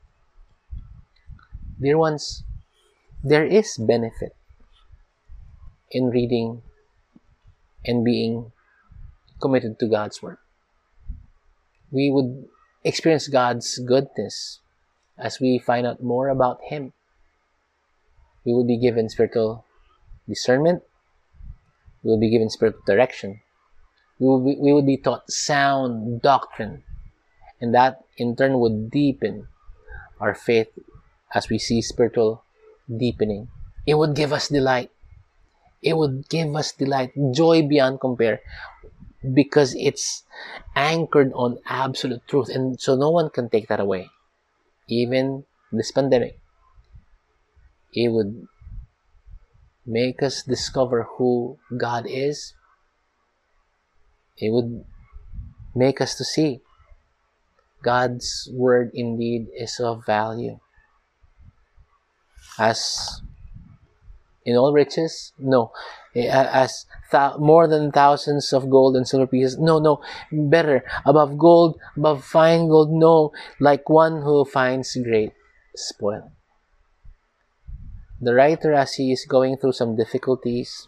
Dear ones, there is benefit in reading and being committed to God's word. We would experience God's goodness as we find out more about him. We will be given spiritual discernment. We will be given spiritual direction. We will be, we will be taught sound doctrine. And that in turn would deepen our faith as we see spiritual deepening. It would give us delight. It would give us delight, joy beyond compare, because it's anchored on absolute truth. And so no one can take that away. Even this pandemic, it would make us discover who God is. It would make us to see God's word indeed is of value. As in all riches? No. As th- more than thousands of gold and silver pieces? No, no. Better. Above gold, above fine gold? No. Like one who finds great spoil. The writer, as he is going through some difficulties,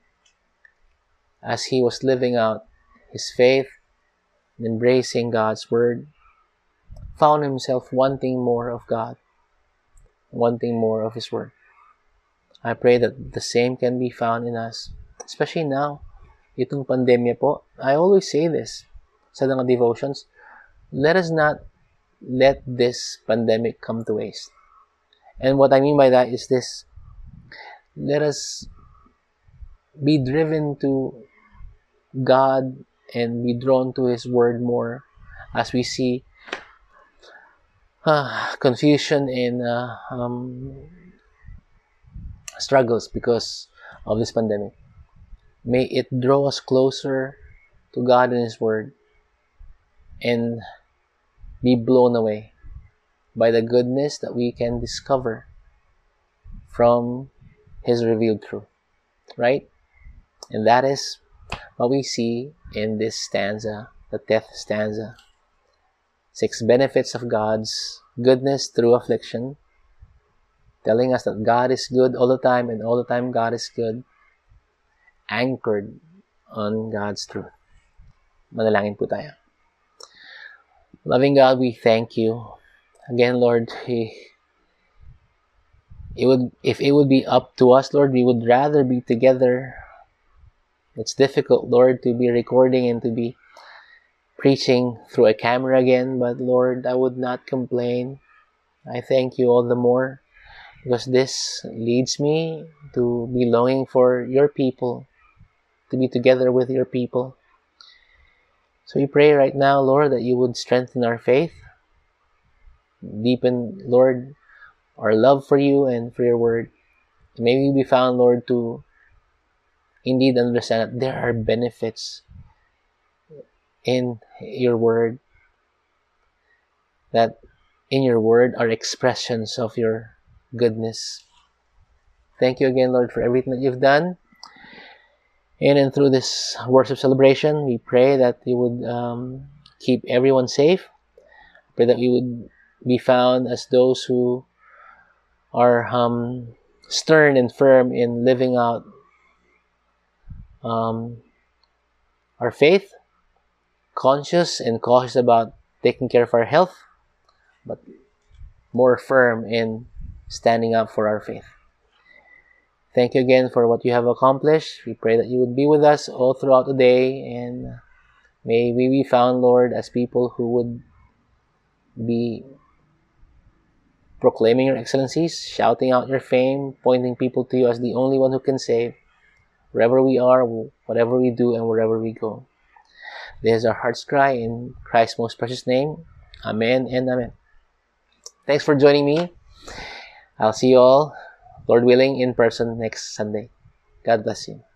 as he was living out his faith, embracing God's word, found himself wanting more of God, wanting more of his word. I pray that the same can be found in us, especially now, itong pandemya po. I always say this sa mga devotions, let us not let this pandemic come to waste. And what I mean by that is this: let us be driven to God and be drawn to his word more as we see uh, confusion and uh, um, struggles because of this pandemic. May it draw us closer to God and his word and be blown away by the goodness that we can discover from his revealed truth, right? And that is what we see in this stanza, the tenth stanza. Six benefits of God's goodness through affliction, telling us that God is good all the time, and all the time God is good, anchored on God's truth. Manalangin po tayo. Loving God, we thank you. Again, Lord, it would, if it would be up to us, Lord, we would rather be together. It's difficult, Lord, to be recording and to be preaching through a camera again, but Lord, I would not complain. I thank you all the more because this leads me to be longing for your people, to be together with your people. So we pray right now, Lord, that you would strengthen our faith, deepen, Lord, our love for you and for your word. May we be found, Lord, to indeed understand that there are benefits in your word, that in your word are expressions of your goodness. Thank you again, Lord, for everything that you've done. In and through this worship celebration, we pray that you would um, keep everyone safe. Pray that we would be found as those who are um, stern and firm in living out um, our faith, conscious and cautious about taking care of our health, but more firm in standing up for our faith. Thank you again for what you have accomplished. We pray that you would be with us all throughout the day, and may we be found, Lord, as people who would be proclaiming your excellencies, shouting out your fame, pointing people to you as the only one who can save, wherever we are, whatever we do, and wherever we go. This is our heart's cry in Christ's most precious name. Amen and amen. Thanks for joining me. I'll see you all, Lord willing, in person next Sunday. God bless you.